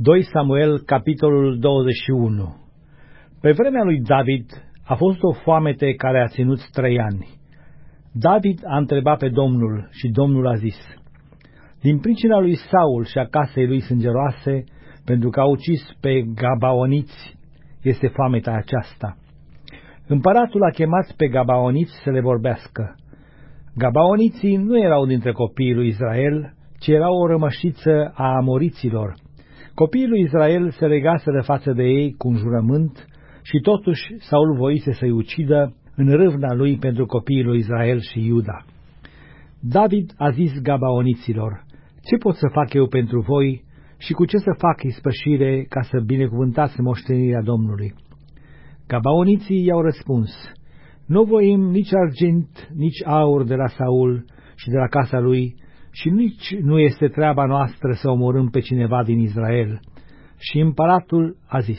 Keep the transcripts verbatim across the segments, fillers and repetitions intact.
doi Samuel, capitolul douăzeci și unu. Pe vremea lui David a fost o foamete care a ținut trei ani. David a întrebat pe Domnul și Domnul a zis: din pricina lui Saul și a casei lui sângeroase, pentru că a ucis pe gabaoniți, este foametea aceasta. Împăratul a chemat pe gabaoniți să le vorbească. Gabaoniții nu erau dintre copiii lui Israel, ci erau o rămășiță a amoriților. Copiii lui Israel se legaseră față de ei cu un jurământ și totuși Saul voise să-i ucidă în râvna lui pentru copiii lui Israel și Iuda. David a zis gabaoniților: ce pot să fac eu pentru voi și cu ce să fac ispășire ca să binecuvântați moștenirea Domnului? Gabaoniții i-au răspuns: nu voim nici argint, nici aur de la Saul și de la casa lui, și nici nu este treaba noastră să omorâm pe cineva din Israel. Și împăratul a zis: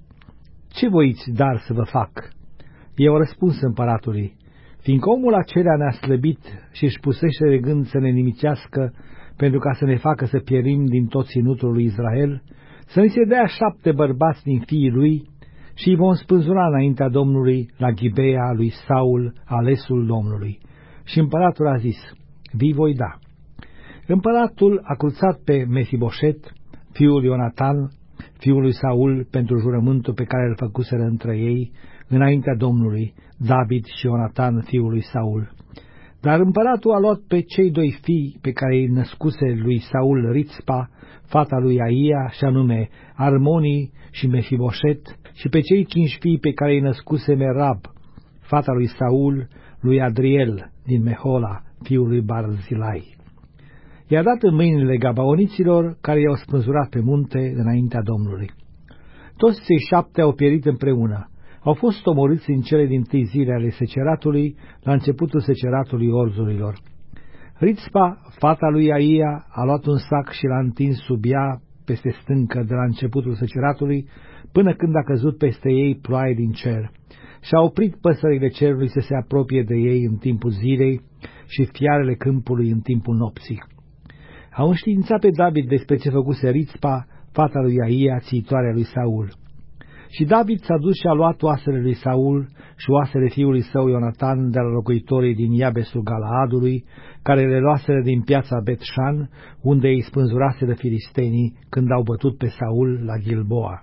ce voiți dar să vă fac? Ei au răspuns împăratului: fiindcă omul acela ne-a slăbit și își pusește de gând să ne nimicească pentru ca să ne facă să pierim din tot ținutul lui Israel, să ni se dea șapte bărbați din fiii lui și îi vom spânzura înaintea Domnului la Gibea lui Saul, alesul Domnului. Și împăratul a zis: vi voi da. Împăratul a cruțat pe Mefiboset, fiul Ionatan, fiul lui Saul, pentru jurământul pe care îl făcuseră între ei, înaintea Domnului, David și Ionatan, fiul lui Saul. Dar împăratul a luat pe cei doi fii pe care îi născuse lui Saul Rițpa, fata lui Aia, și anume Armonii și Mefiboset, și pe cei cinci fii pe care îi născuse Merab, fata lui Saul, lui Adriel din Mehola, fiul lui Barzilai. I-a dat în mâinile gabaoniților, care i-au spânzurat pe munte înaintea Domnului. Toți cei șapte au pierit împreună. Au fost omorâți în cele dintâi zile ale seceratului, la începutul seceratului orzurilor. Rițpa, fata lui Aia, a luat un sac și l-a întins sub ea peste stâncă de la începutul seceratului, până când a căzut peste ei ploaie din cer. Și-a oprit păsările cerului să se apropie de ei în timpul zilei și fiarele câmpului în timpul nopții. Au înștiințat pe David despre ce făcuse Rițpa, fata lui Aia, țiitoarea lui Saul. Și David s-a dus și a luat oasele lui Saul și oasele fiului său Ionatan de la locuitorii din Iabesul Galaadului, care le luaseră din piața Bet-Șan, unde îi spânzuraseră filistenii când au bătut pe Saul la Gilboa.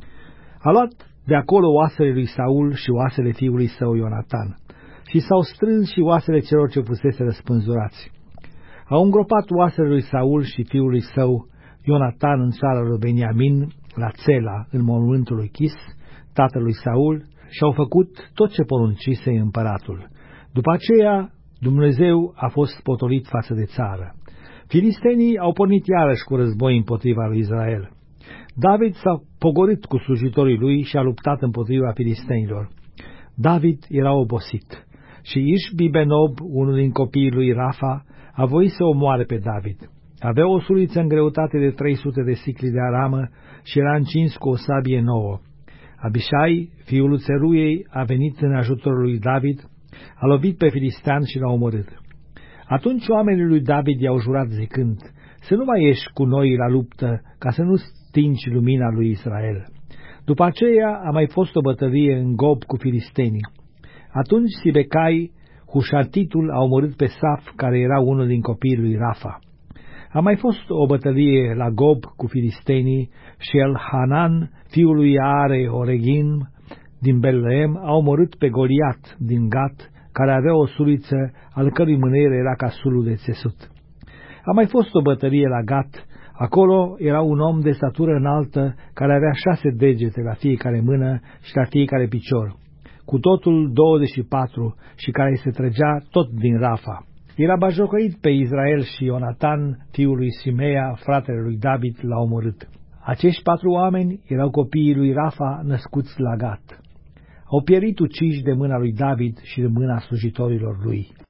A luat de acolo oasele lui Saul și oasele fiului său Ionatan, și s-au strâns și oasele celor ce fuseseră spânzurați. Au îngropat oasele lui Saul și fiului său Ionatan în țara lui Beniamin, la Țela, în mormântul lui Chis, tatălui Saul, și au făcut tot ce poruncise împăratul. După aceea, Dumnezeu a fost potolit față de țară. Filistenii au pornit iarăși cu război împotriva lui Israel. David s-a pogorât cu slujitorii lui și a luptat împotriva filistenilor. David era obosit și Ișbi-Benob, unul din copiii lui Rafa, a voit să omoare pe David. Avea o suliță în greutate de trei sute de sicli de aramă și era încins cu o sabie nouă. Abișai, fiul Țeruiei, a venit în ajutorul lui David, a lovit pe filistean și l-a omorât. Atunci oamenii lui David i-au jurat zicând: să nu mai ieși cu noi la luptă, ca să nu stingi lumina lui Israel. După aceea a mai fost o bătălie în Gob cu filistenii. Atunci Sibecai, Hușatitul, a omorât pe Saf, care era unul din copiii lui Rafa. A mai fost o bătălie la Gob cu filistenii și Elhanan, fiul lui Are Oregim, din Betlehem, a omorât pe Goliat din Gat, care avea o suliță, al cărui mâner era ca sulul de țesut. A mai fost o bătălie la Gat. Acolo era un om de statură înaltă, care avea șase degete la fiecare mână și la fiecare picior, cu totul douăzeci și patru, și care se trăgea tot din Rafa. Era bajocorit pe Israel și Ionatan, fiul lui Simea, fratele lui David, l-a omorât. Acești patru oameni erau copiii lui Rafa, născuți la Gat. Au pierit uciși de mâna lui David și de mâna slujitorilor lui.